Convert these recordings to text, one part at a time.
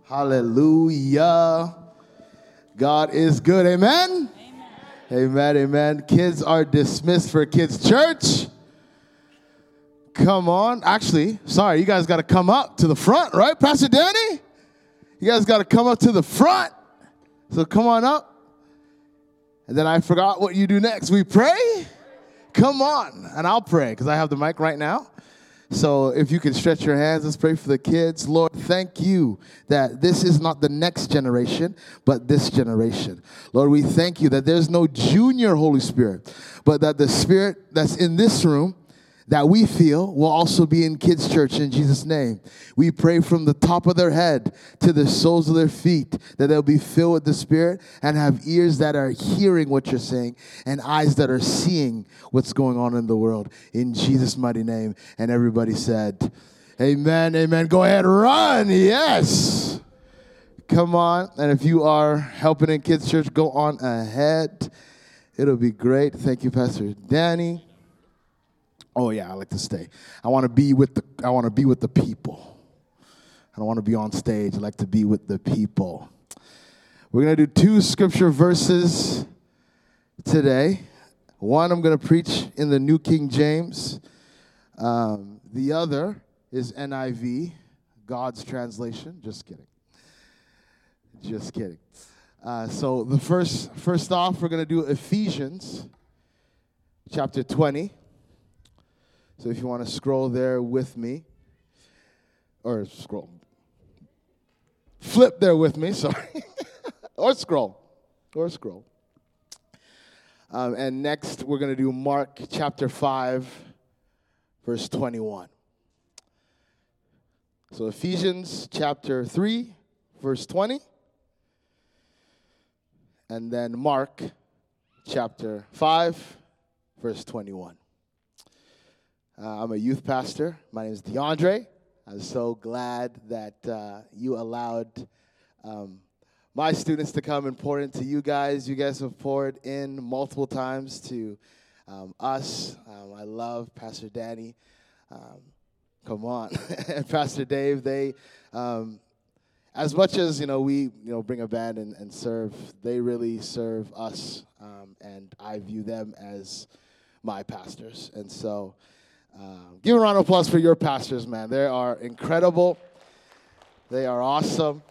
Hallelujah. God is good. Amen? Amen, amen. Kids are dismissed for Kids Church. Come on. Actually, sorry, you guys got to come up to the front, right, Pastor Danny? You guys got to come up to the front. So come on up. And then I forgot what you do next. We pray? Come on. And I'll pray because I have the mic right now. So if you can stretch your hands, let's pray for the kids. Lord, thank you that this is not the next generation, but this generation. Lord, we thank you that there's no junior Holy Spirit, but that the Spirit that's in this room that we feel will also be in Kids Church in Jesus' name. We pray from the top of their head to the soles of their feet that they'll be filled with the Spirit and have ears that are hearing what you're saying and eyes that are seeing what's going on in the world. In Jesus' mighty name. And everybody said, amen, amen. Go ahead, run. Yes. Come on. And if you are helping in Kids Church, go on ahead. It'll be great. Thank you, Pastor Danny. Oh yeah, I like to stay. I want to be with the people. I don't want to be on stage. I like to be with the people. We're going to do 2 scripture verses today. One I'm going to preach in the New King James. The other is NIV, God's translation. Just kidding. Just kidding. So the first off, we're going to do Ephesians chapter 20. So if you want to scroll there with me, or flip there with me, sorry, or scroll. And next we're going to do Mark chapter 5, verse 21. So Ephesians chapter 3, verse 20, and then Mark chapter 5, verse 21. I'm a youth pastor. My name is DeAndre. I'm so glad that you allowed my students to come and pour into you guys. You guys have poured in multiple times to us. I love Pastor Danny. Come on. And Pastor Dave. They, as much as, we, bring a band and serve, they really serve us. And I view them as my pastors. And so give a round of applause for your pastors, man. They are incredible. They are awesome.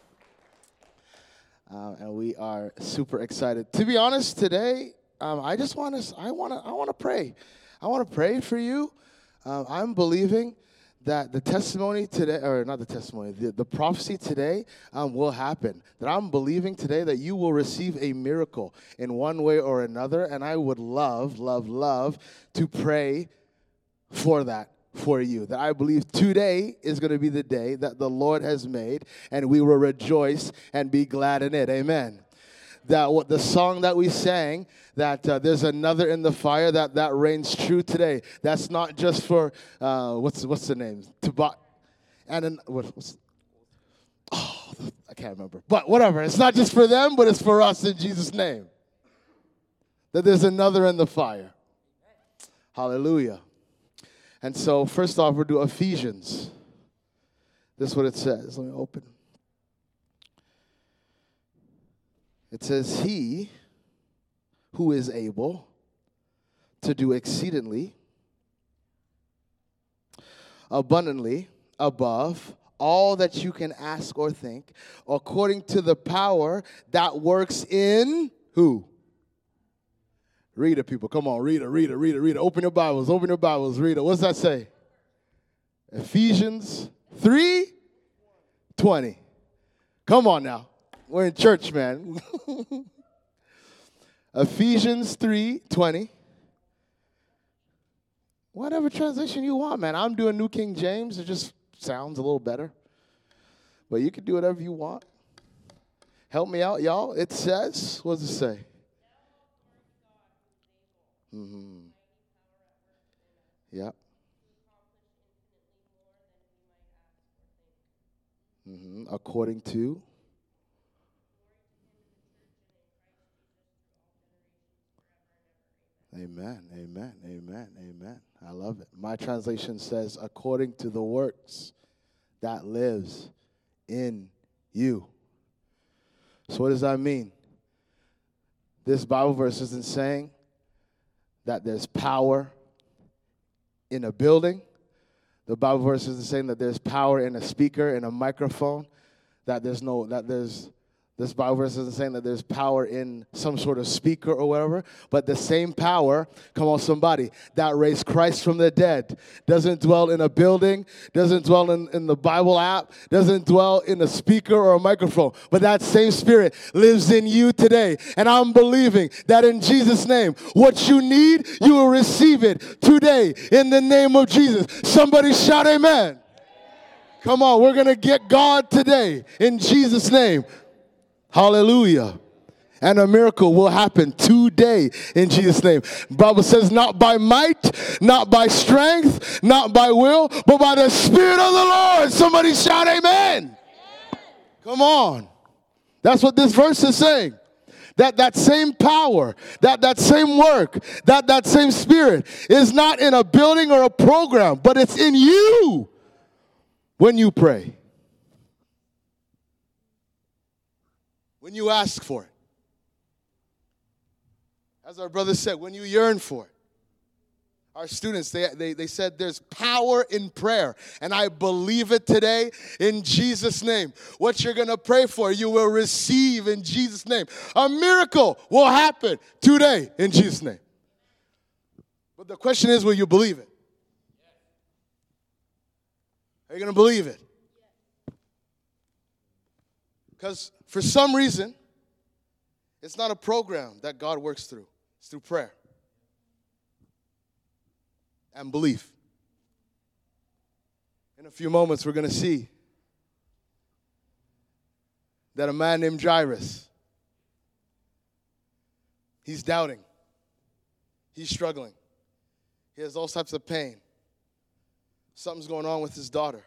And we are super excited. To be honest, today, I want to pray. I want to pray for you. I'm believing that the testimony today, or not the testimony, the prophecy today will happen. That I'm believing today that you will receive a miracle in one way or another. And I would love to pray for that, for you. That I believe today is going to be the day that the Lord has made, and we will rejoice and be glad in it. Amen. That what the song that we sang, that there's another in the fire, that reigns true today. That's not just for what's the name? I can't remember. But whatever. It's not just for them, but it's for us in Jesus' name. That there's another in the fire. Hallelujah. And so, first off, we'll do Ephesians. This is what it says. Let me open. It says, He who is able to do exceedingly, abundantly, above all that you can ask or think, according to the power that works in who? Read it, people. Come on, read it. Open your Bibles, read it. What's that say? Ephesians 3:20. Come on now. We're in church, man. Ephesians 3:20. Whatever translation you want, man. I'm doing New King James. It just sounds a little better. But you can do whatever you want. Help me out, y'all. It says, what does it say? Mm-hmm. Yeah. Mm-hmm. According to. Amen. I love it. My translation says, according to the works that lives in you. So what does that mean? This Bible verse isn't saying that there's power in a building. The Bible verse isn't saying that there's power in a speaker, in a microphone, this Bible verse isn't saying that there's power in some sort of speaker or whatever, but the same power, come on somebody, that raised Christ from the dead doesn't dwell in a building, doesn't dwell in the Bible app, doesn't dwell in a speaker or a microphone, but that same Spirit lives in you today. And I'm believing that in Jesus' name, what you need, you will receive it today in the name of Jesus. Somebody shout amen. Come on, we're going to get God today in Jesus' name. Hallelujah. And a miracle will happen today in Jesus' name. The Bible says not by might, not by strength, not by will, but by the Spirit of the Lord. Somebody shout amen. Amen. Come on. That's what this verse is saying. That same power, that same work, that same Spirit is not in a building or a program, but it's in you when you pray. When you ask for it. As our brother said, when you yearn for it. Our students, they said there's power in prayer. And I believe it today in Jesus' name. What you're going to pray for, you will receive in Jesus' name. A miracle will happen today in Jesus' name. But the question is, will you believe it? Are you going to believe it? Because for some reason, it's not a program that God works through. It's through prayer and belief. In a few moments, we're going to see that a man named Jairus, he's doubting. He's struggling. He has all types of pain. Something's going on with his daughter.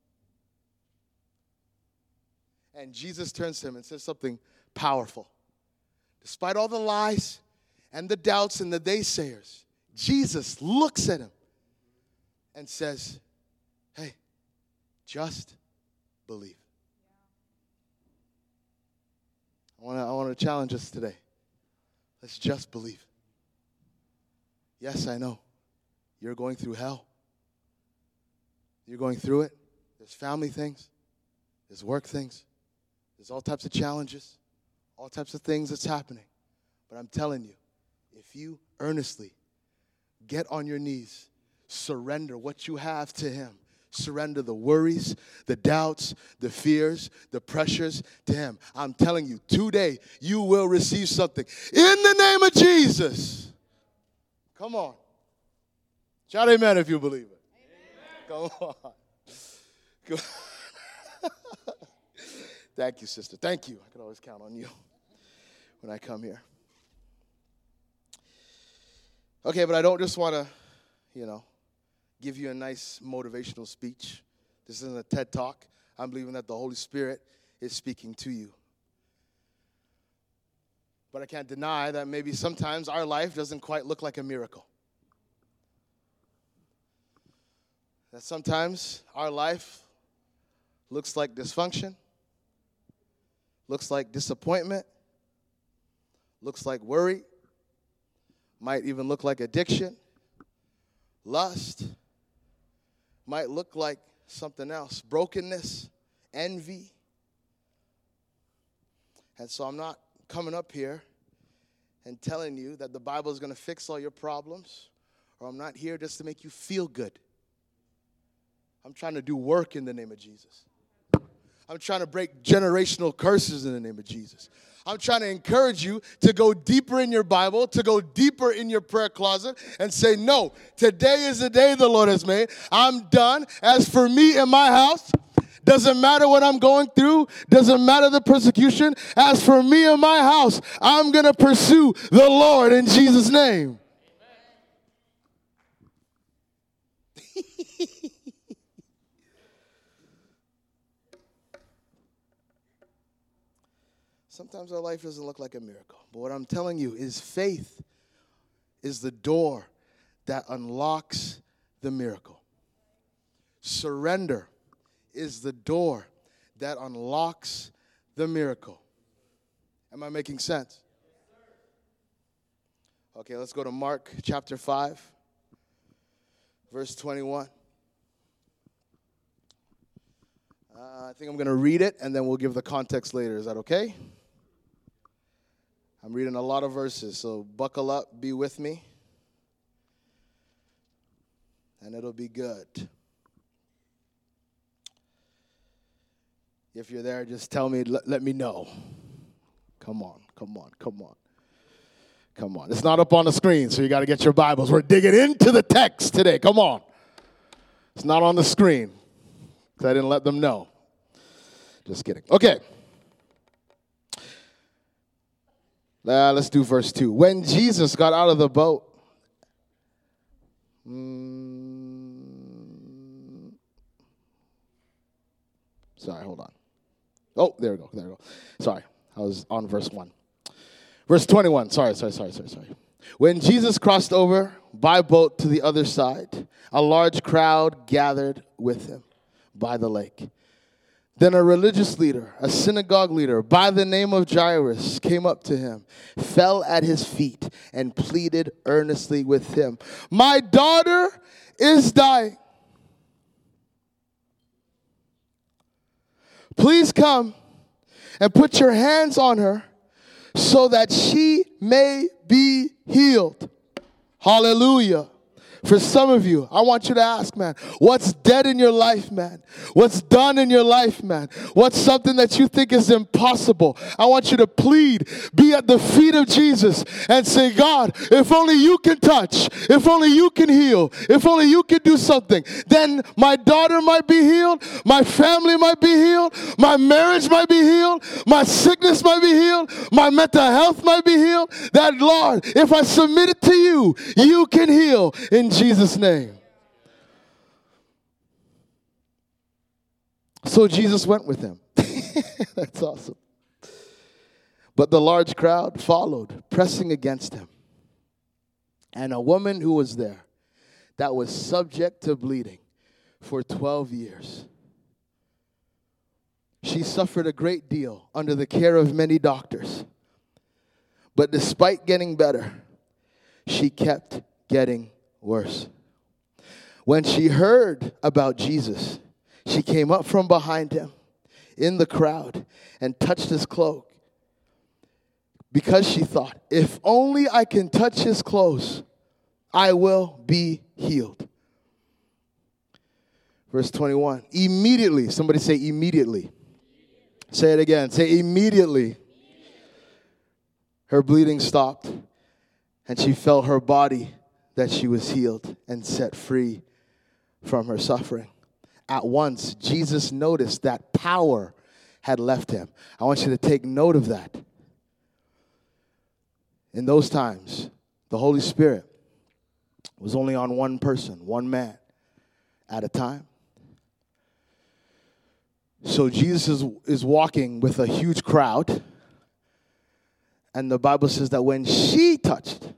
And Jesus turns to him and says something powerful. Despite all the lies and the doubts and the naysayers, Jesus looks at him and says, hey, just believe. I want to challenge us today. Let's just believe. Yes, I know. You're going through hell. You're going through it. There's family things. There's work things. There's all types of challenges, all types of things that's happening. But I'm telling you, if you earnestly get on your knees, surrender what you have to Him, surrender the worries, the doubts, the fears, the pressures to Him, I'm telling you, today you will receive something. In the name of Jesus. Come on. Shout amen if you believe it. Amen. Come on. Come on. Thank you, sister. Thank you. I can always count on you when I come here. Okay, but I don't just want to, give you a nice motivational speech. This isn't a TED Talk. I'm believing that the Holy Spirit is speaking to you. But I can't deny that maybe sometimes our life doesn't quite look like a miracle. That sometimes our life looks like dysfunction. Looks like disappointment, looks like worry, might even look like addiction, lust, might look like something else, brokenness, envy. And so I'm not coming up here and telling you that the Bible is going to fix all your problems, or I'm not here just to make you feel good. I'm trying to do work in the name of Jesus. I'm trying to break generational curses in the name of Jesus. I'm trying to encourage you to go deeper in your Bible, to go deeper in your prayer closet and say, no, today is the day the Lord has made. I'm done. As for me and my house, doesn't matter what I'm going through, doesn't matter the persecution. As for me and my house, I'm going to pursue the Lord in Jesus' name. Sometimes our life doesn't look like a miracle. But what I'm telling you is faith is the door that unlocks the miracle. Surrender is the door that unlocks the miracle. Am I making sense? Okay, let's go to Mark chapter 5, verse 21. I think I'm going to read it, and then we'll give the context later. Is that okay? I'm reading a lot of verses, so buckle up, be with me, and it'll be good. If you're there, just tell me, let me know. Come on. It's not up on the screen, so you got to get your Bibles. We're digging into the text today. Come on. It's not on the screen, because I didn't let them know. Just kidding. Okay. Let's do verse 2. When Jesus got out of the boat, sorry, hold on. Oh, there we go. Sorry, I was on verse 1. Verse 21, sorry. When Jesus crossed over by boat to the other side, a large crowd gathered with him by the lake. Then a religious leader, a synagogue leader by the name of Jairus, came up to him, fell at his feet, and pleaded earnestly with him, "My daughter is dying. Please come and put your hands on her so that she may be healed." Hallelujah. For some of you, I want you to ask, man, what's dead in your life, man? What's done in your life, man? What's something that you think is impossible? I want you to plead, be at the feet of Jesus and say, God, if only you can touch, if only you can heal, if only you can do something, then my daughter might be healed, my family might be healed, my marriage might be healed, my sickness might be healed, my mental health might be healed. That, Lord, if I submit it to you, you can heal in Jesus' name. So Jesus went with him. That's awesome. But the large crowd followed, pressing against him. And a woman who was there that was subject to bleeding for 12 years. She suffered a great deal under the care of many doctors. But despite getting better, she kept getting worse. When she heard about Jesus, she came up from behind him in the crowd and touched his cloak, because she thought, if only I can touch his clothes, I will be healed. Verse 21. Immediately, somebody say immediately. Say it again. Say immediately. Her bleeding stopped, and she felt her body that she was healed and set free from her suffering. At once, Jesus noticed that power had left him. I want you to take note of that. In those times, the Holy Spirit was only on one person, one man at a time. So Jesus is walking with a huge crowd, and the Bible says that when she touched,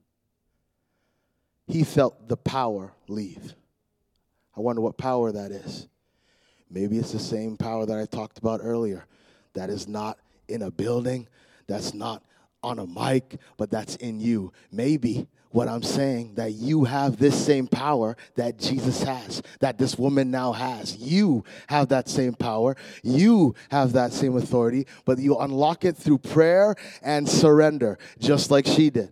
he felt the power leave. I wonder what power that is. Maybe it's the same power that I talked about earlier. That is not in a building. That's not on a mic, but that's in you. Maybe what I'm saying, that you have this same power that Jesus has, that this woman now has. You have that same power. You have that same authority, but you unlock it through prayer and surrender, just like she did.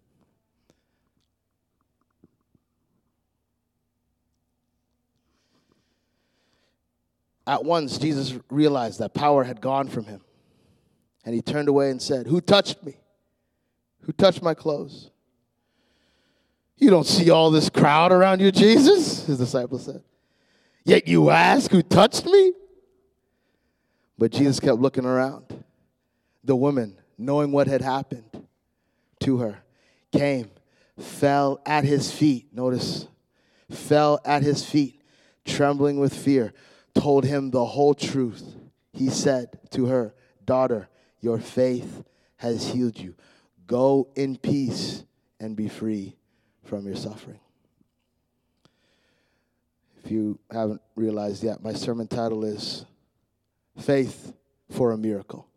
At once, Jesus realized that power had gone from him. And he turned away and said, "Who touched me? Who touched my clothes?" "You don't see all this crowd around you, Jesus?" His disciples said. "Yet you ask, who touched me?" But Jesus kept looking around. The woman, knowing what had happened to her, came, fell at his feet. Notice, fell at his feet, trembling with fear, told him the whole truth. He said to her, "Daughter, your faith has healed you. Go in peace and be free from your suffering." If you haven't realized yet, my sermon title is Faith for a miracle.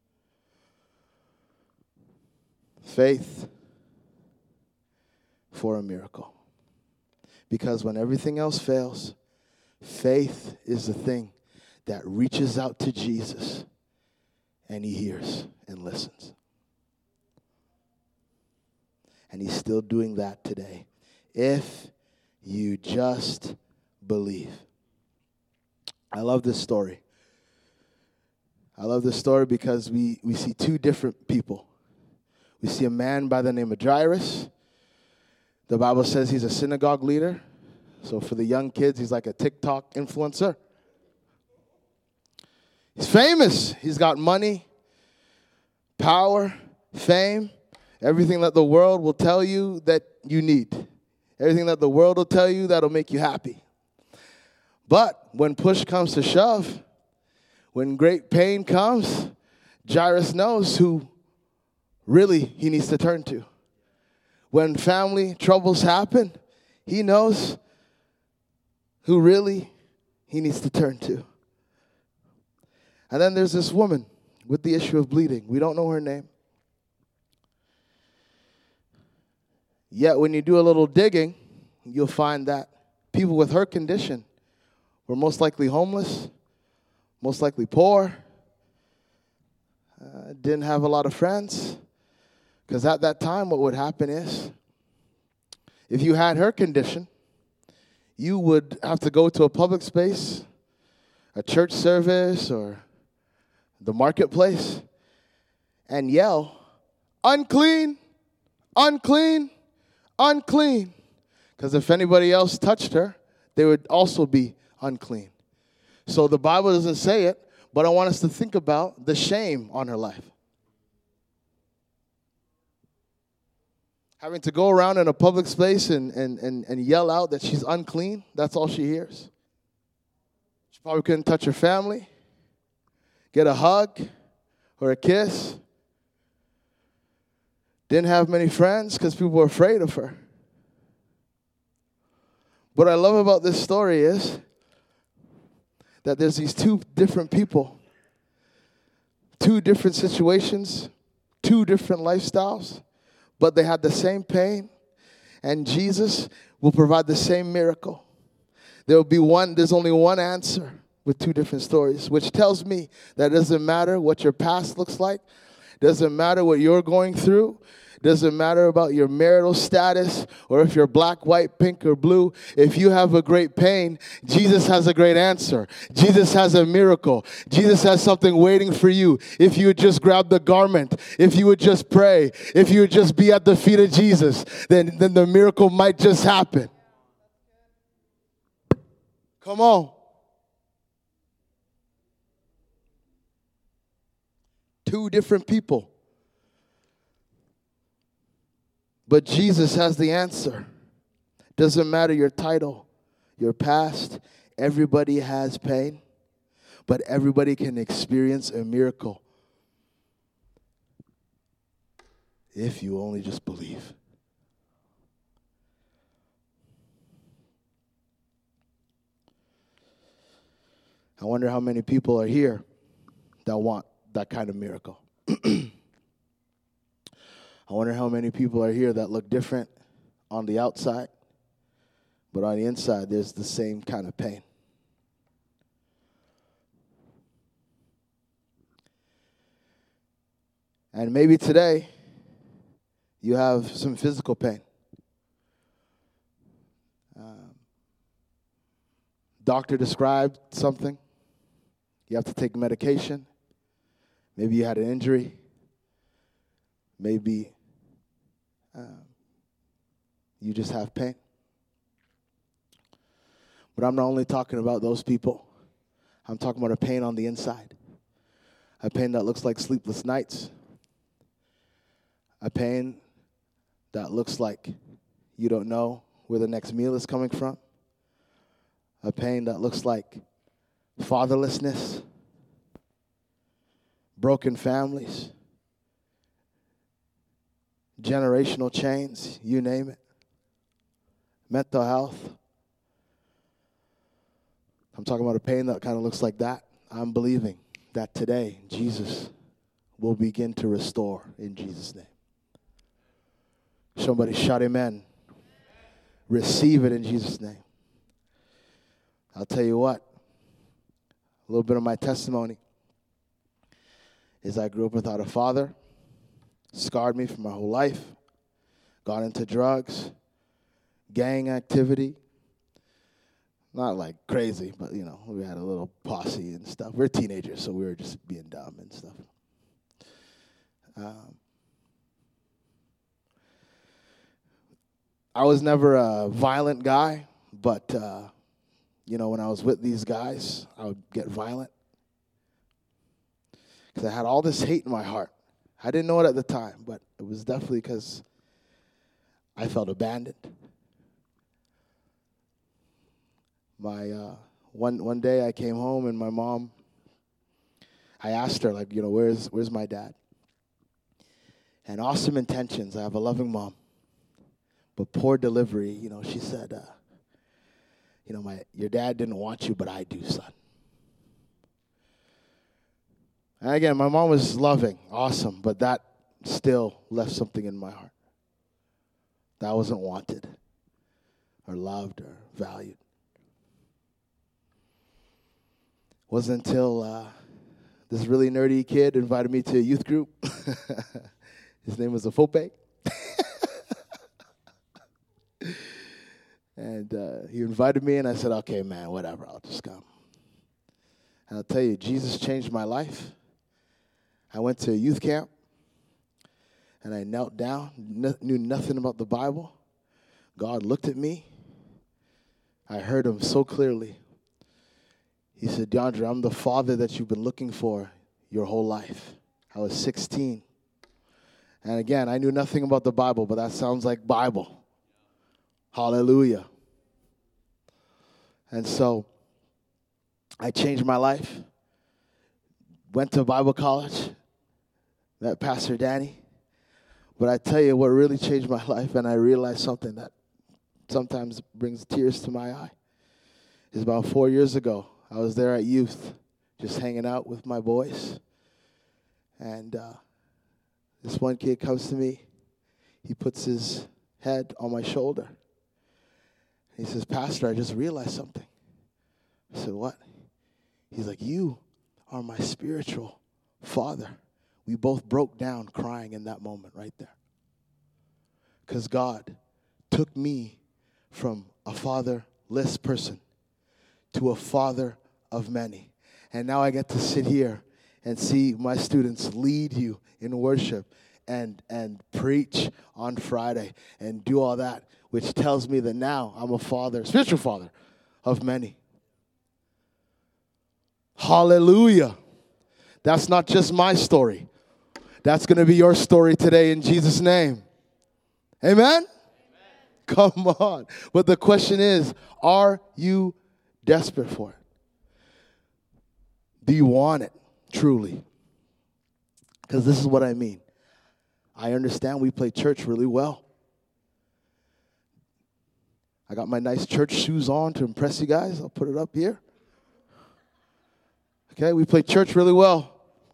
Faith for a miracle. Because when everything else fails, faith is the thing that reaches out to Jesus and he hears and listens. And he's still doing that today. If you just believe. I love this story. I love this story because we see two different people. We see a man by the name of Jairus. The Bible says he's a synagogue leader. So for the young kids, he's like a TikTok influencer. He's famous. He's got money, power, fame, everything that the world will tell you that you need. Everything that the world will tell you that'll make you happy. But when push comes to shove, when great pain comes, Jairus knows who really he needs to turn to. When family troubles happen, he knows who really he needs to turn to. And then there's this woman with the issue of bleeding. We don't know her name. Yet when you do a little digging, you'll find that people with her condition were most likely homeless, most likely poor, didn't have a lot of friends. Because at that time, what would happen is, if you had her condition, you would have to go to a public space, a church service, or the marketplace, and yell, "Unclean, unclean, unclean." Because if anybody else touched her, they would also be unclean. So the Bible doesn't say it, but I want us to think about the shame on her life. Having to go around in a public space and yell out that she's unclean, that's all she hears. She probably couldn't touch her family, get a hug or a kiss. Didn't have many friends because people were afraid of her. What I love about this story is that there's these two different people, two different situations, two different lifestyles, but they had the same pain, and Jesus will provide the same miracle. There's only one answer with two different stories, which tells me that it doesn't matter what your past looks like, doesn't matter what you're going through, doesn't matter about your marital status or if you're black, white, pink, or blue. If you have a great pain, Jesus has a great answer. Jesus has a miracle. Jesus has something waiting for you. If you would just grab the garment, if you would just pray, if you would just be at the feet of Jesus, then the miracle might just happen. Come on. Two different people. But Jesus has the answer. Doesn't matter your title, your past. Everybody has pain, but everybody can experience a miracle if you only just believe. I wonder how many people are here that want that kind of miracle. I wonder how many people are here that look different on the outside, but on the inside, there's the same kind of pain. And maybe today, you have some physical pain. Doctor described something. You have to take medication. Maybe you had an injury. Maybe you just have pain. But I'm not only talking about those people. I'm talking about a pain on the inside. A pain that looks like sleepless nights. A pain that looks like you don't know where the next meal is coming from. A pain that looks like fatherlessness, broken families, generational chains, you name it, mental health. I'm talking about a pain that kind of looks like that. I'm believing that today Jesus will begin to restore in Jesus' name. Somebody shout amen. Receive it in Jesus' name. I'll tell you what, a little bit of my testimony is I grew up without a father, scarred me for my whole life, got into drugs, gang activity. Not like crazy, but, you know, we had a little posse and stuff. We're teenagers, so we were just being dumb and stuff. I was never a violent guy, but, you know, when I was with these guys, I would get violent. Because I had all this hate in my heart. I didn't know it at the time, but it was definitely because I felt abandoned. One day I came home and my mom, I asked her, like, you know, where's my dad? And awesome intentions. I have a loving mom, but poor delivery. You know, she said, you know, your dad didn't want you, but I do, son. And again, my mom was loving, awesome, but that still left something in my heart. That I wasn't wanted or loved or valued. Wasn't until this really nerdy kid invited me to a youth group. His name was Afope. And he invited me, and I said, okay, man, whatever, I'll just come. And I'll tell you, Jesus changed my life. I went to a youth camp, and I knelt down, knew nothing about the Bible. God looked at me. I heard him so clearly. He said, DeAndre, I'm the father that you've been looking for your whole life. I was 16. And again, I knew nothing about the Bible, but that sounds like Bible. Hallelujah. And so I changed my life, went to Bible college, met Pastor Danny. But I tell you what really changed my life, and I realized something that sometimes brings tears to my eye, is about 4 years ago. I was there at youth, just hanging out with my boys. And this one kid comes to me. He puts his head on my shoulder. He says, Pastor, I just realized something. I said, what? He's like, you are my spiritual father. We both broke down crying in that moment right there. Because God took me from a fatherless person to a father of many. And now I get to sit here and see my students lead you in worship and preach on Friday and do all that, which tells me that now I'm a father, spiritual father of many. Hallelujah. That's not just my story. That's going to be your story today in Jesus' name. Amen? Come on. But the question is, are you desperate for it? Do you want it truly? Because this is what I mean. I understand we play church really well. I got my nice church shoes on to impress you guys. I'll put it up here. Okay, we play church really well.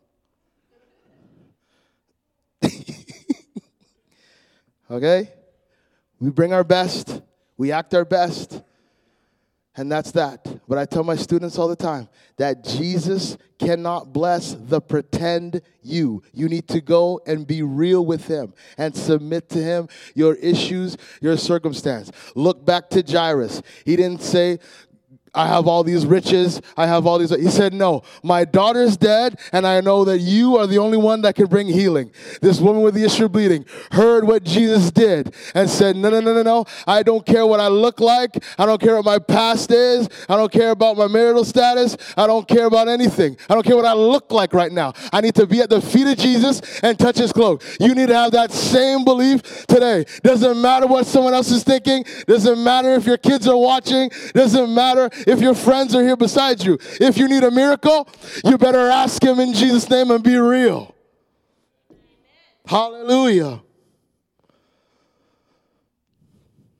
Okay? We bring our best. We act our best. And that's that. But I tell my students all the time that Jesus cannot bless the pretend you. You need to go and be real with him and submit to him your issues, your circumstance. Look back to Jairus. He didn't say, I have all these riches, I have all these. He said, no, my daughter's dead, and I know that you are the only one that can bring healing. This woman with the issue of bleeding heard what Jesus did and said, no. I don't care what I look like. I don't care what my past is. I don't care about my marital status. I don't care about anything. I don't care what I look like right now. I need to be at the feet of Jesus and touch his cloak. You need to have that same belief today. Doesn't matter what someone else is thinking. Doesn't matter if your kids are watching. Doesn't matter if your friends are here beside you. If you need a miracle, you better ask him in Jesus' name and be real. Amen. Hallelujah.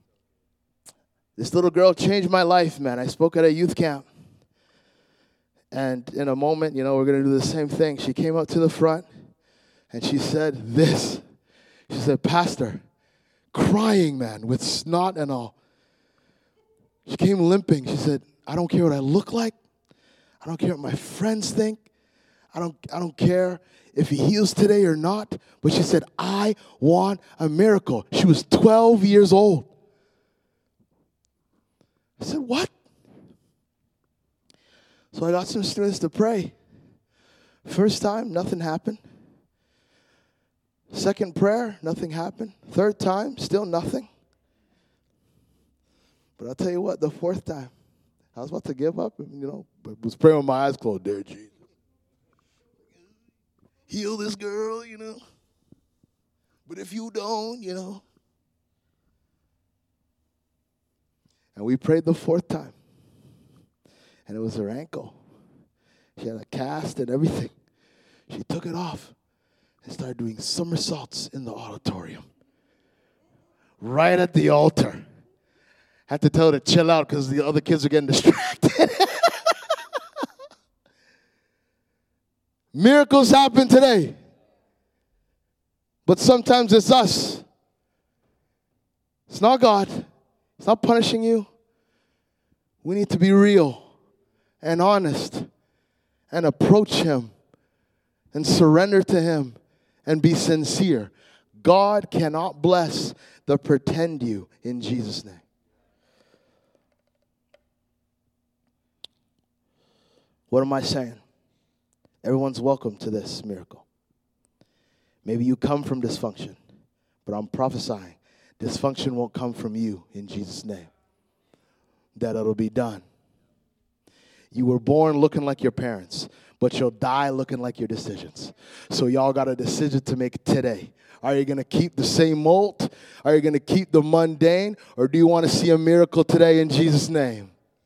This little girl changed my life, man. I spoke at a youth camp. And in a moment, we're going to do the same thing. She came up to the front, and she said this. She said, Pastor, crying, man, with snot and all. She came limping. She said, I don't care what I look like. I don't care what my friends think. I don't care if he heals today or not. But she said, I want a miracle. She was 12 years old. I said, what? So I got some students to pray. First time, nothing happened. Second prayer, nothing happened. Third time, still nothing. But I'll tell you what, the fourth time, I was about to give up, but was praying with my eyes closed. Dear Jesus, heal this girl, But if you don't, And we prayed the fourth time. And it was her ankle. She had a cast and everything. She took it off and started doing somersaults in the auditorium. Right at the altar. Had to tell her to chill out because the other kids are getting distracted. Miracles happen today. But sometimes it's us. It's not God. It's not punishing you. We need to be real and honest and approach him and surrender to him and be sincere. God cannot bless the pretend you in Jesus' name. What am I saying? Everyone's welcome to this miracle. Maybe you come from dysfunction, but I'm prophesying dysfunction won't come from you in Jesus' name. That it'll be done. You were born looking like your parents, but you'll die looking like your decisions. So y'all got a decision to make today. Are you going to keep the same mold? Are you going to keep the mundane? Or do you want to see a miracle today in Jesus' name?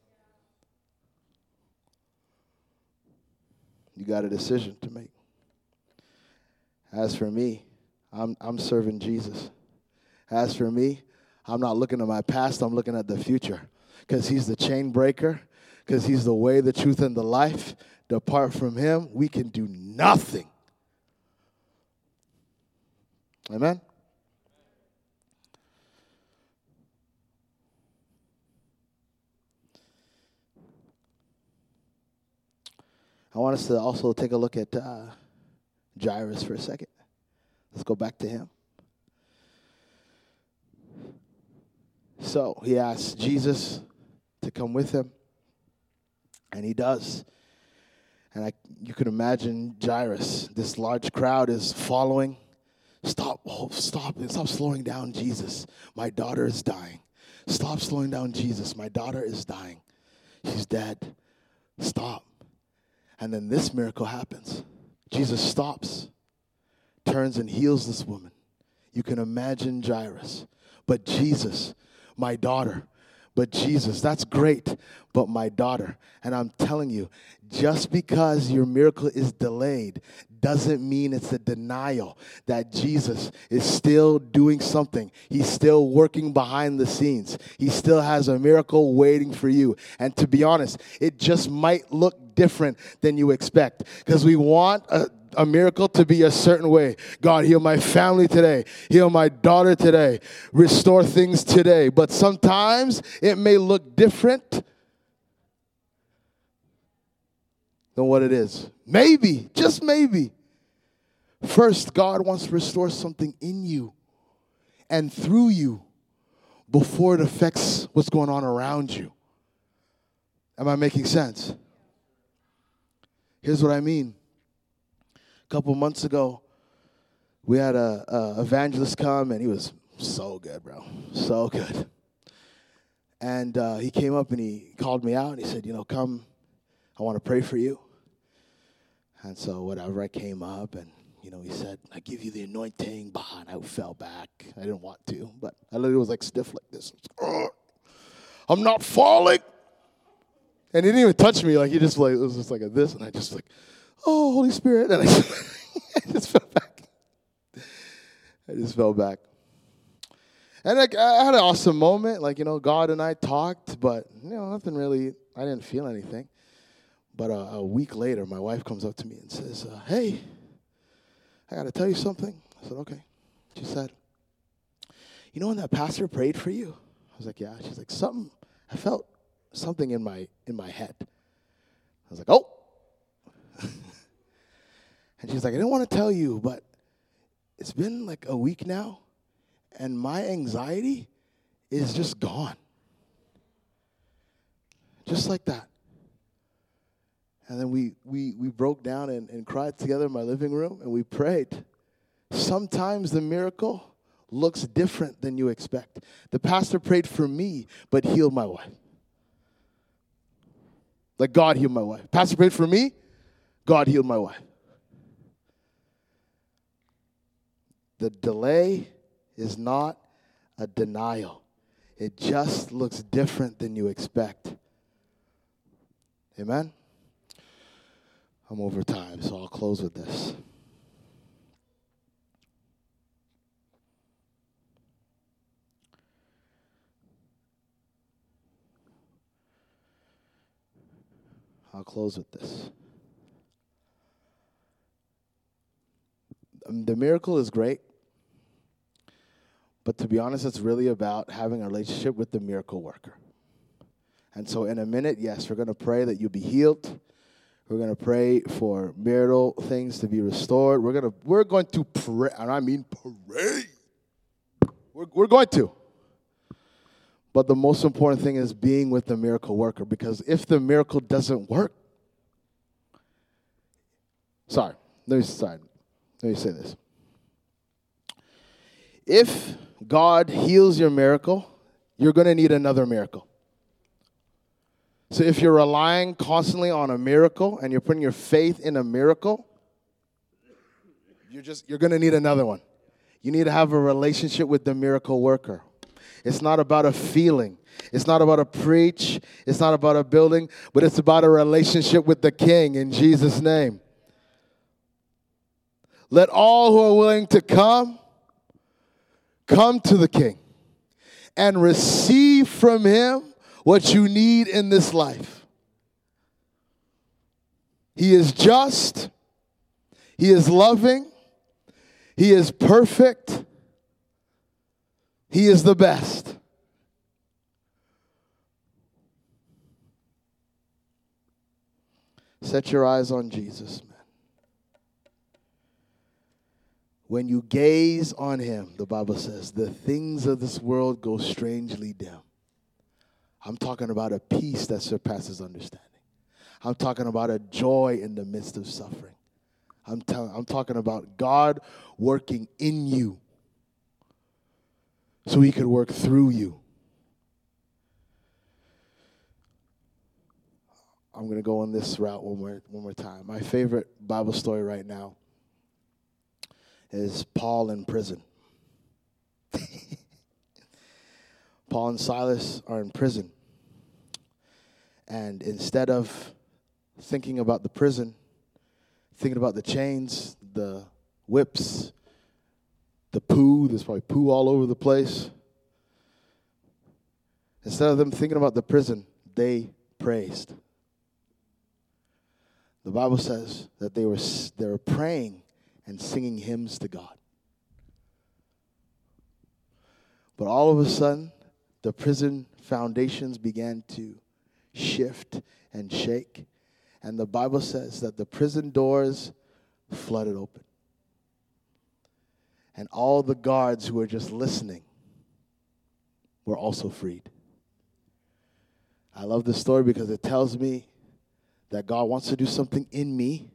You got a decision to make. As for me, I'm serving Jesus. As for me, I'm not looking at my past, I'm looking at the future. Because he's the chain breaker, because he's the way, the truth, and the life. Apart from him, we can do nothing. Amen? I want us to also take a look at Jairus for a second. Let's go back to him. So he asks Jesus to come with him, and he does. And you can imagine Jairus. This large crowd is following. Stop slowing down, Jesus. My daughter is dying. Stop slowing down, Jesus. My daughter is dying. She's dead. Stop. And then this miracle happens. Jesus stops, turns and heals this woman. You can imagine Jairus. But Jesus, my daughter. But Jesus, that's great, but my daughter. And I'm telling you, just because your miracle is delayed doesn't mean it's a denial that Jesus is still doing something. He's still working behind the scenes. He still has a miracle waiting for you. And to be honest, it just might look different than you expect because we want a miracle to be a certain way. God, heal my family today. Heal my daughter today. Restore things today. But sometimes it may look different than what it is. Maybe, just maybe. First, God wants to restore something in you and through you before it affects what's going on around you. Am I making sense? Here's what I mean. A couple months ago, we had a evangelist come, and he was so good, bro. So good. And he came up, and he called me out, and he said, come, I want to pray for you. And so whatever, I came up, and, he said, I give you the anointing. And I fell back. I didn't want to, but I literally was like stiff like this. I'm not falling. And he didn't even touch me. Like, he just it was just like this, and I just like, oh, Holy Spirit. And I just fell back. I just fell back. And I had an awesome moment. God and I talked, but, nothing really, I didn't feel anything. But a week later, my wife comes up to me and says, hey, I got to tell you something. I said, okay. She said, you know when that pastor prayed for you? I was like, yeah. She's like, I felt something in my head. I was like, oh. And she's like, I didn't want to tell you, but it's been like a week now, and my anxiety is just gone. Just like that. And then we broke down and cried together in my living room, and we prayed. Sometimes the miracle looks different than you expect. The pastor prayed for me, but healed my wife. Like God healed my wife. Pastor prayed for me, God healed my wife. The delay is not a denial. It just looks different than you expect. Amen? I'm over time, so I'll close with this. The miracle is great, but to be honest, it's really about having a relationship with the miracle worker. And so in a minute, yes, we're going to pray that you be healed. We're going to pray for marital things to be restored. We're going to pray, and I mean pray. We're going to. But the most important thing is being with the miracle worker, because if the miracle doesn't work, let me say this. If God heals your miracle, you're going to need another miracle. So if you're relying constantly on a miracle and you're putting your faith in a miracle, you're going to need another one. You need to have a relationship with the miracle worker. It's not about a feeling. It's not about a preach. It's not about a building, but it's about a relationship with the King in Jesus' name. Let all who are willing to come to the King and receive from him what you need in this life. He is just. He is loving. He is perfect. He is the best. Set your eyes on Jesus, man. When you gaze on him, the Bible says, the things of this world go strangely dim. I'm talking about a peace that surpasses understanding. I'm talking about a joy in the midst of suffering. I'm talking about God working in you so he could work through you. I'm going to go on this route one more time. My favorite Bible story right now is Paul in prison. Paul and Silas are in prison. And instead of thinking about the prison, thinking about the chains, the whips, the poo, there's probably poo all over the place. Instead of them thinking about the prison, they praised. The Bible says that they were praying and singing hymns to God. But all of a sudden, the prison foundations began to shift and shake. And the Bible says that the prison doors flooded open. And all the guards who were just listening were also freed. I love this story because it tells me that God wants to do something in me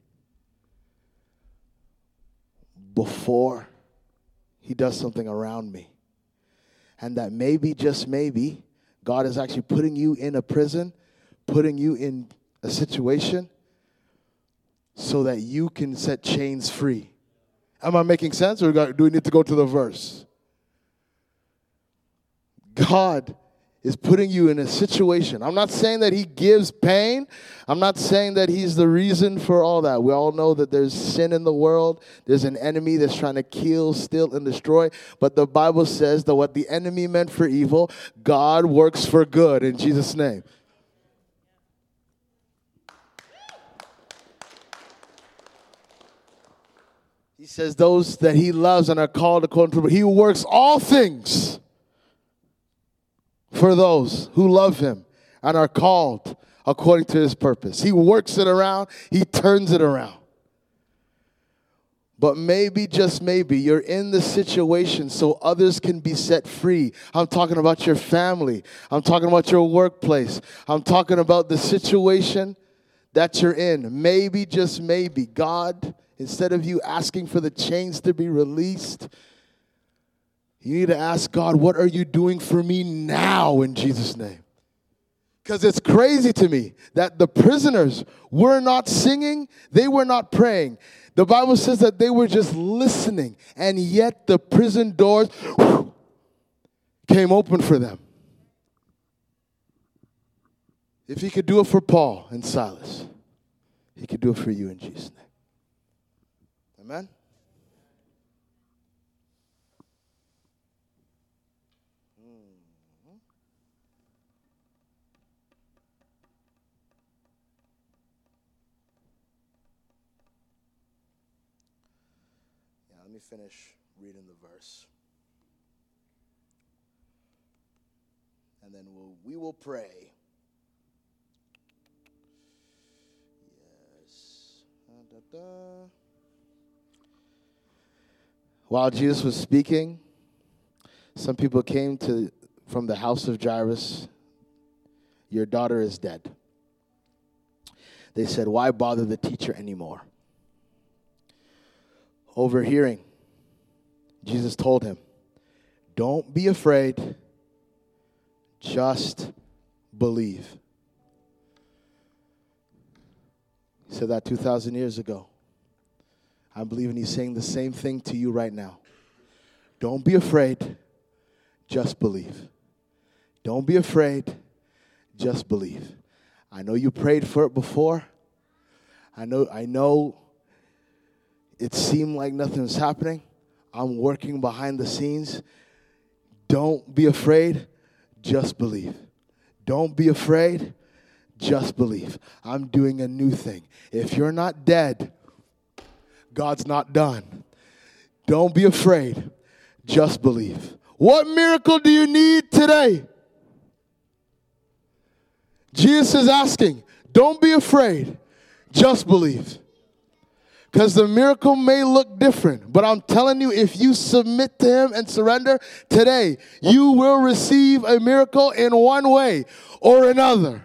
before he does something around me. And that maybe, just maybe, God is actually putting you in a prison, putting you in a situation so that you can set chains free. Am I making sense, or do we need to go to the verse? God is putting you in a situation. I'm not saying that he gives pain. I'm not saying that he's the reason for all that. We all know that there's sin in the world. There's an enemy that's trying to kill, steal, and destroy. But the Bible says that what the enemy meant for evil, God works for good in Jesus' name. He says those that he loves and are called according to, he works all things for those who love him and are called according to his purpose. He works it around. He turns it around. But maybe, just maybe, you're in the situation so others can be set free. I'm talking about your family. I'm talking about your workplace. I'm talking about the situation that you're in. Maybe, just maybe, God, instead of you asking for the chains to be released, you need to ask God, what are you doing for me now in Jesus' name? Because it's crazy to me that the prisoners were not singing, they were not praying. The Bible says that they were just listening, and yet the prison doors came open for them. If he could do it for Paul and Silas, he could do it for you in Jesus' name. Amen? Let me finish reading the verse. And then we will pray. Yes. While Jesus was speaking, some people came from the house of Jairus. Your daughter is dead. They said, why bother the teacher anymore? Overhearing, Jesus told him, don't be afraid, just believe. He said that 2,000 years ago. I believe he's saying the same thing to you right now. Don't be afraid, just believe. Don't be afraid, just believe. I know you prayed for it before. I know it seemed like nothing was happening. I'm working behind the scenes. Don't be afraid, just believe. Don't be afraid, just believe. I'm doing a new thing. If you're not dead, God's not done. Don't be afraid, just believe. What miracle do you need today? Jesus is asking, don't be afraid, just believe. Because the miracle may look different, but I'm telling you, if you submit to him and surrender today, you will receive a miracle in one way or another.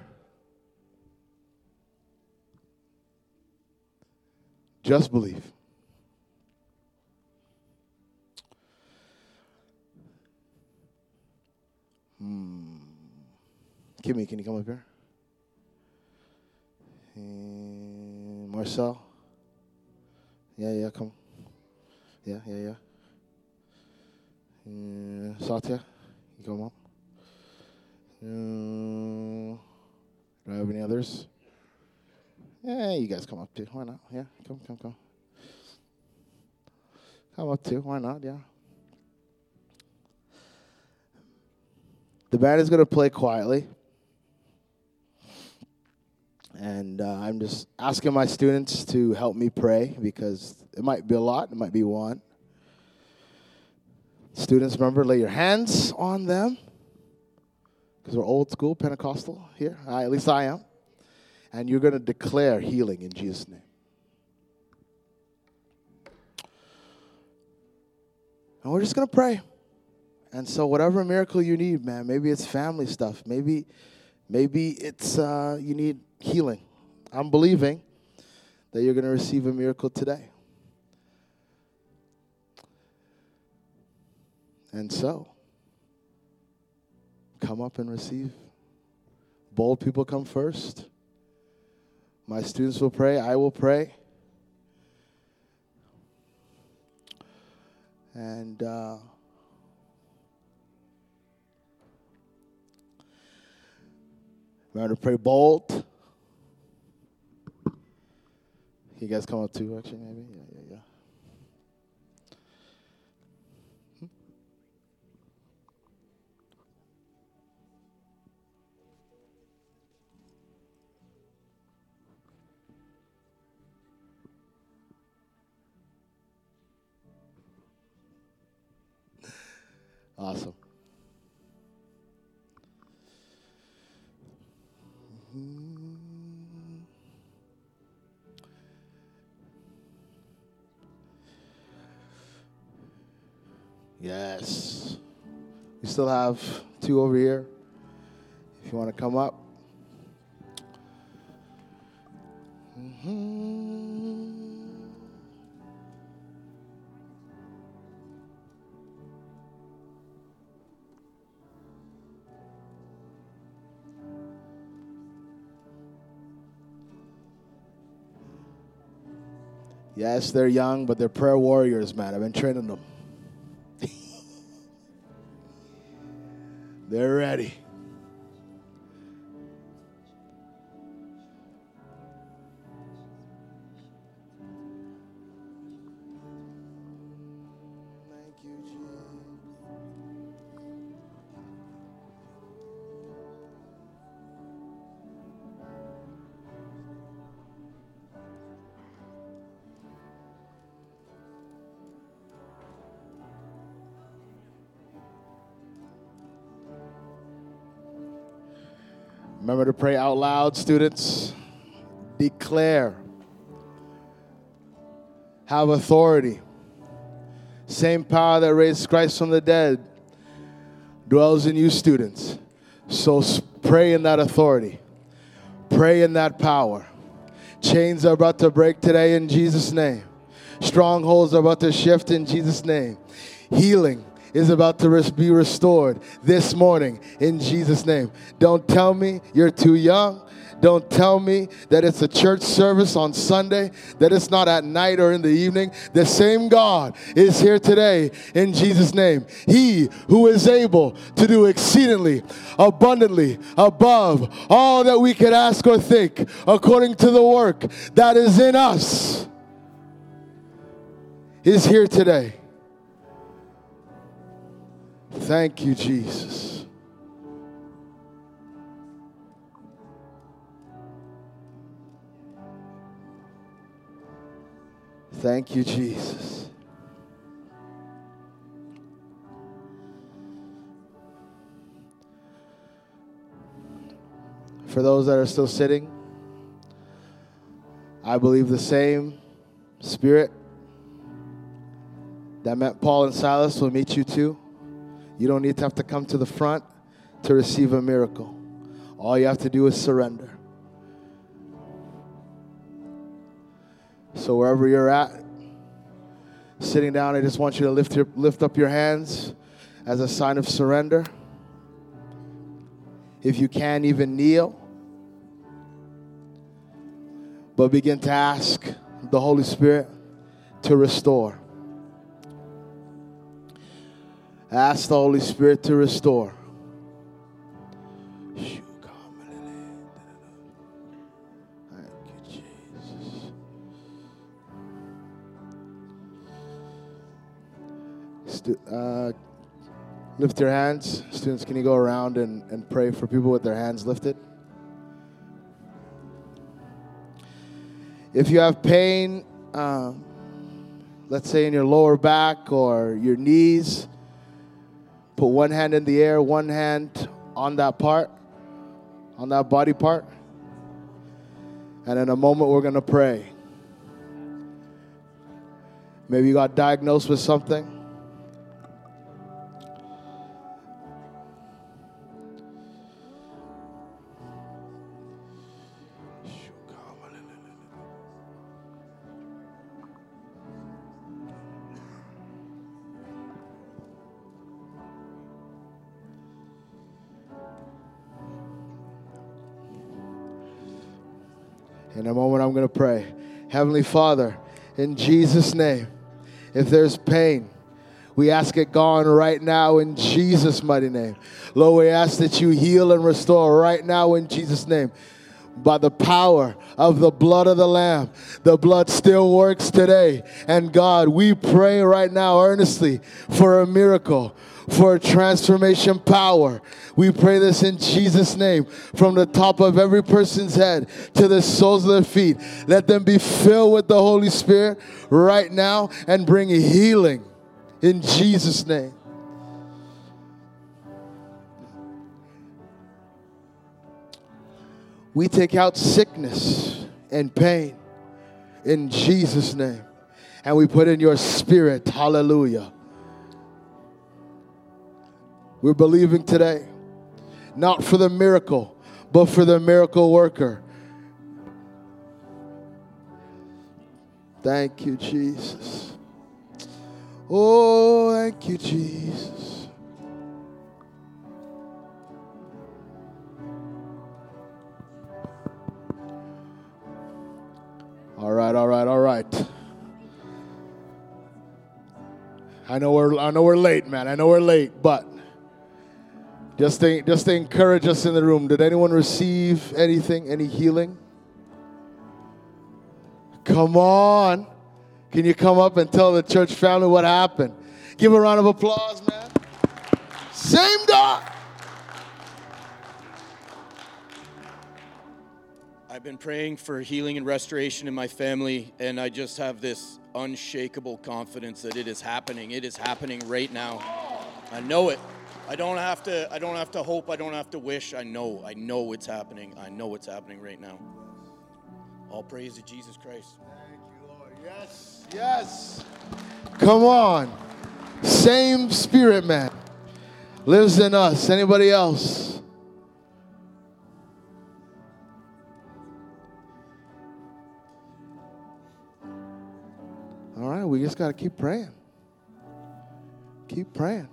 Just believe. Kimmy, can you come up here? Marcel? Yeah, come. Yeah. Satya, you come up. Do I have any others? Yeah, you guys come up too. Why not? Yeah, come. Come up too. Why not? Yeah. The band is going to play quietly. And I'm just asking my students to help me pray because it might be a lot, it might be one. Students, remember, lay your hands on them because we're old school Pentecostal here. At least I am. And you're going to declare healing in Jesus' name. And we're just going to pray. And so whatever miracle you need, man, maybe it's family stuff. Maybe it's you need healing. I'm believing that you're going to receive a miracle today. And so, come up and receive. Bold people come first. My students will pray. I will pray. And remember to pray bold. You guys come up too, actually, maybe? Yeah. Awesome. Yes. We still have 2 over here. If you want to come up. Yes, they're young, but they're prayer warriors, man. I've been training them. They're ready. Thank you, Jesus. Remember to pray out loud, students. Declare. Have authority. Same power that raised Christ from the dead dwells in you, students. So pray in that authority. Pray in that power. Chains are about to break today in Jesus' name. Strongholds are about to shift in Jesus' name. Healing is about to be restored this morning in Jesus' name. Don't tell me you're too young. Don't tell me that it's a church service on Sunday, that it's not at night or in the evening. The same God is here today in Jesus' name. He who is able to do exceedingly, abundantly, above all that we could ask or think, according to the work that is in us, is here today. Thank you, Jesus. Thank you, Jesus. For those that are still sitting, I believe the same Spirit that met Paul and Silas will meet you too. You don't need to have to come to the front to receive a miracle. All you have to do is surrender. So wherever you're at, sitting down, I just want you to lift up your hands as a sign of surrender. If you can, even kneel. But begin to ask the Holy Spirit to restore. Ask the Holy Spirit to restore. Thank you, Jesus. Lift your hands. Students, can you go around and pray for people with their hands lifted? If you have pain, let's say in your lower back or your knees, put one hand in the air, one hand on that part, on that body part. And in a moment, we're going to pray. Maybe you got diagnosed with something. In a moment, I'm going to pray. Heavenly Father, in Jesus' name, if there's pain, we ask it gone right now in Jesus' mighty name. Lord, we ask that you heal and restore right now in Jesus' name. By the power of the blood of the Lamb, the blood still works today. And God, we pray right now earnestly for a miracle, for a transformation power. We pray this in Jesus' name, from the top of every person's head to the soles of their feet. Let them be filled with the Holy Spirit right now and bring healing in Jesus' name. We take out sickness and pain in Jesus' name. And we put in your spirit. Hallelujah. We're believing today, not for the miracle, but for the miracle worker. Thank you, Jesus. Oh, thank you, Jesus. All right. I know we're late, man. I know we're late, but just to encourage us in the room, did anyone receive anything, any healing? Come on. Can you come up and tell the church family what happened? Give a round of applause, man. Same God. I've been praying for healing and restoration in my family, and I just have this unshakable confidence that it is happening. It is happening right now. I know it. I don't have to hope. I don't have to wish. I know it's happening. I know it's happening right now. All praise to Jesus Christ. Thank you, Lord. Yes. Come on. Same spirit, man. Lives in us. Anybody else? All right, we just got to keep praying. Keep praying.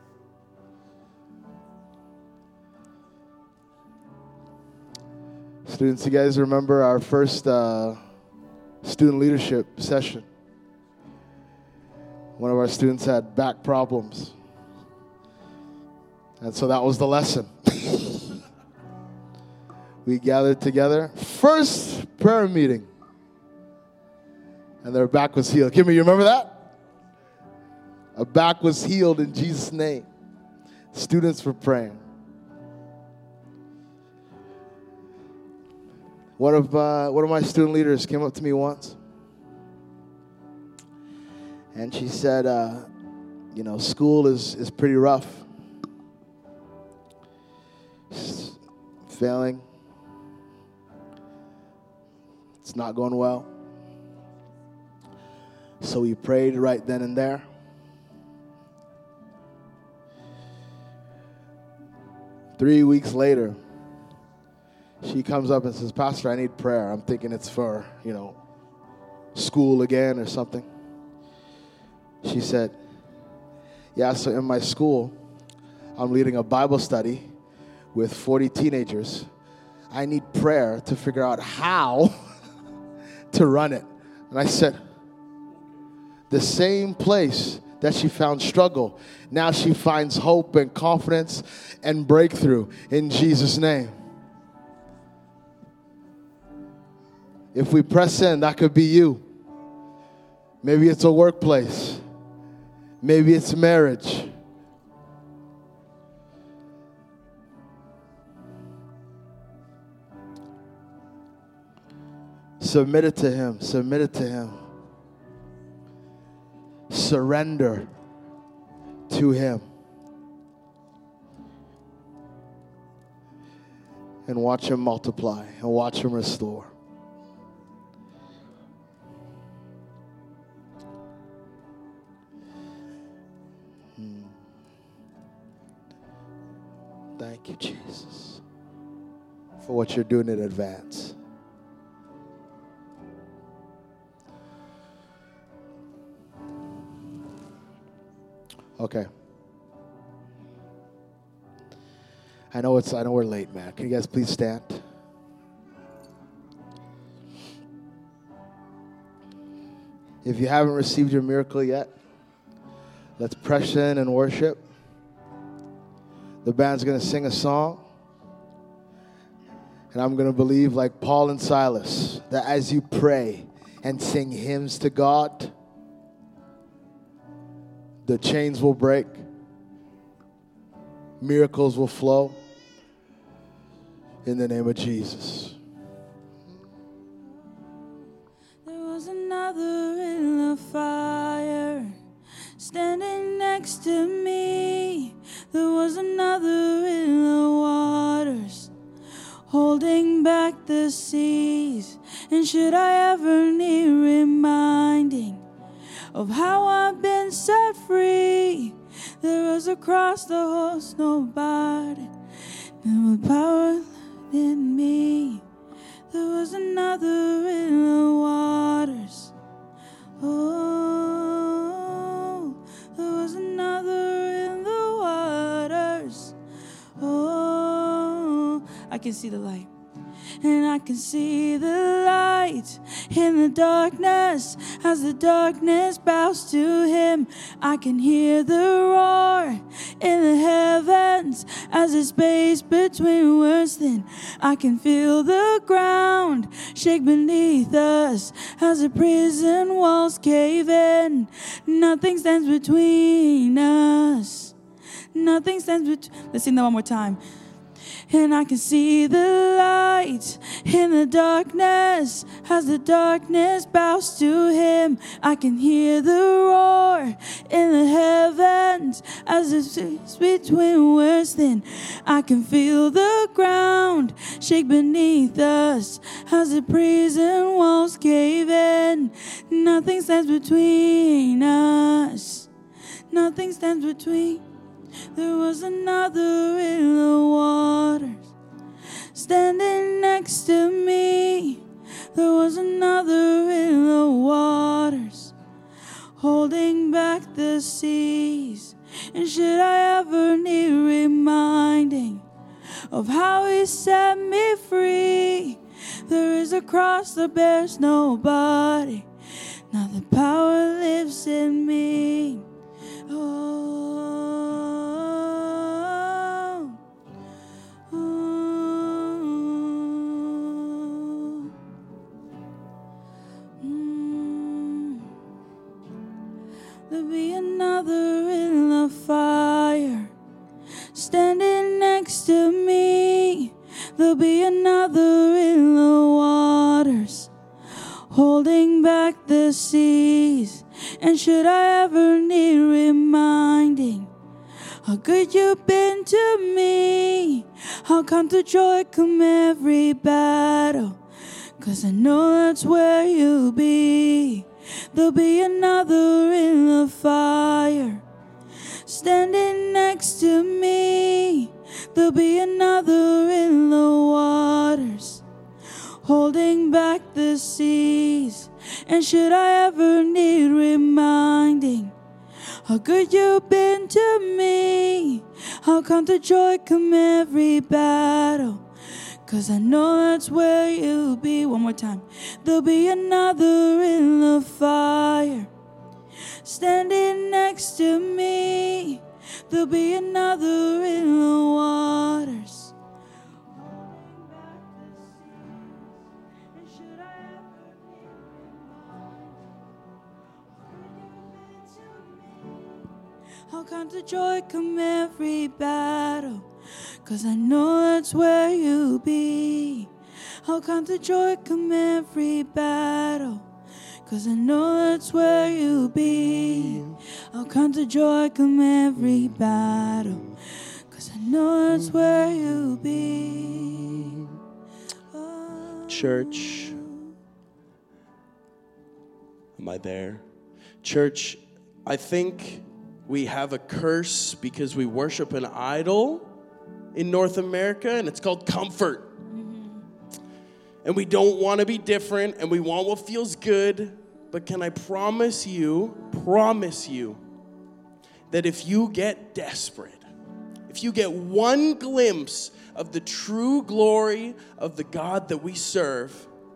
Students, you guys remember our first student leadership session? One of our students had back problems. And so that was the lesson. We gathered together. First prayer meeting. And their back was healed. Kimmy, you remember that? A back was healed in Jesus' name. Students were praying. One of my student leaders came up to me once. And she said, school is pretty rough. She's failing. It's not going well. So we prayed right then and there. Three weeks later, she comes up and says, Pastor, I need prayer. I'm thinking it's for, school again or something. She said, yeah, so in my school, I'm leading a Bible study with 40 teenagers. I need prayer to figure out how to run it. And I said, the same place that she found struggle, now she finds hope and confidence and breakthrough in Jesus' name. If we press in, that could be you. Maybe it's a workplace. Maybe it's marriage. Submit it to Him. Submit it to Him. Surrender to Him. And watch Him multiply and watch Him restore. Thank you, Jesus, for what you're doing in advance. Okay. I know we're late, man. Can you guys please stand? If you haven't received your miracle yet, let's press in and worship. The band's going to sing a song. And I'm going to believe, like Paul and Silas, that as you pray and sing hymns to God, the chains will break. Miracles will flow. In the name of Jesus. There was another in the fire standing next to me. There was another in the waters holding back the seas. And should I ever need reminding of how I've been set free, there was across the host nobody, and with power in me. There was another in the waters. Oh, there was another in the waters. Oh, I can see the light. And I can see the light in the darkness as the darkness bows to him. I can hear the roar in the heavens as the space between words thin. I can feel the ground shake beneath us as the prison walls cave in. Nothing stands between us. Nothing stands between. Let's sing that one more time. And I can see the light in the darkness as the darkness bows to him. I can hear the roar in the heavens as the space between words thin. I can feel the ground shake beneath us as the prison walls cave in. Nothing stands between us. Nothing stands between. There was another in the waters standing next to me. There was another in the waters holding back the seas. And should I ever need reminding of how he set me free, there is a cross that bears nobody. Now the power lives in me. Oh. There'll be another in the fire standing next to me. There'll be another in the waters holding back the seas. And should I ever need reminding how good you've been to me, how come to joy come every battle, 'cause I know that's where you'll be. There'll be another in the fire standing next to me. There'll be another in the waters holding back the seas. And should I ever need reminding how good you've been to me, how come to joy come every battle, 'cause I know that's where you'll be. One more time. There'll be another in the fire standing next to me. There'll be another in the waters holding back the seas. And should I ever need reminding, how come to joy come every battle, 'cause I know that's where you'll be. How come to joy come every battle, 'cause I know that's where you'll be. How come to joy come every battle, 'cause I know that's where you'll be. Oh. Church, am I there? Church, I think we have a curse because we worship an idol in North America, and it's called comfort. And we don't want to be different, and we want what feels good. But can I promise you that if you get desperate, if you get one glimpse of the true glory of the God that we serve,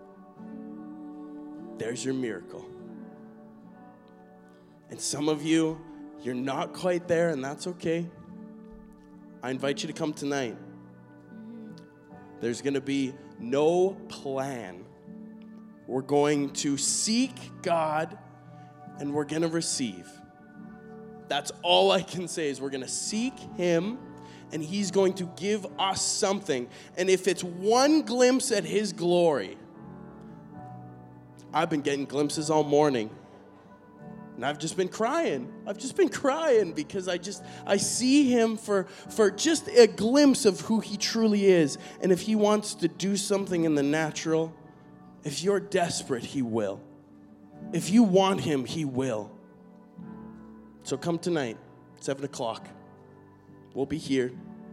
there's your miracle. And some of you, you're not quite there, and that's okay. I invite you to come tonight. There's going to be no plan. We're going to seek God, and we're going to receive. That's all I can say is we're going to seek him, and he's going to give us something. And if it's one glimpse at his glory, I've been getting glimpses all morning. And I've just been crying. Because I see him for just a glimpse of who he truly is. And if he wants to do something in the natural, if you're desperate, he will. If you want him, he will. So come tonight, 7 o'clock. We'll be here.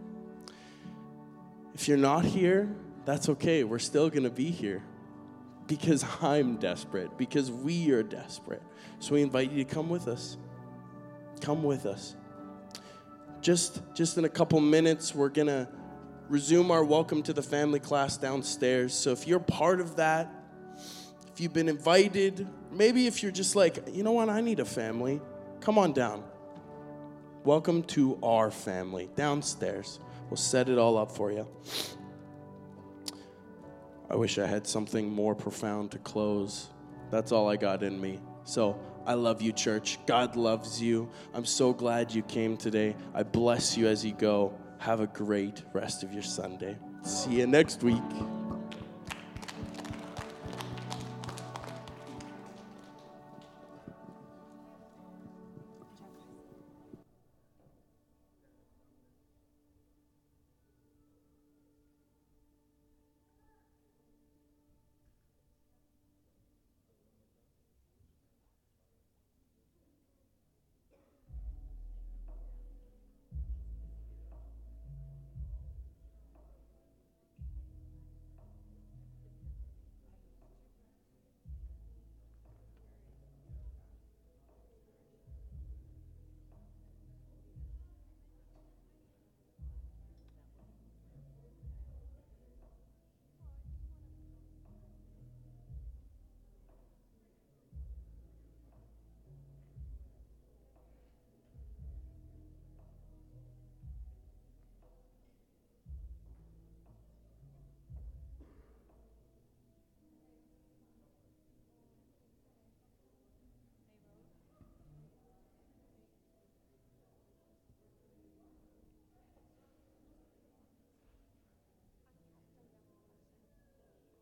If you're not here, that's okay. We're still going to be here. Because I'm desperate. Because we are desperate. So we invite you to come with us. Come with us. Just in a couple minutes, we're going to resume our welcome to the family class downstairs. So if you're part of that, if you've been invited, maybe if you're just like, you know what, I need a family, come on down. Welcome to our family downstairs. We'll set it all up for you. I wish I had something more profound to close. That's all I got in me. So I love you, church. God loves you. I'm so glad you came today. I bless you as you go. Have a great rest of your Sunday. See you next week.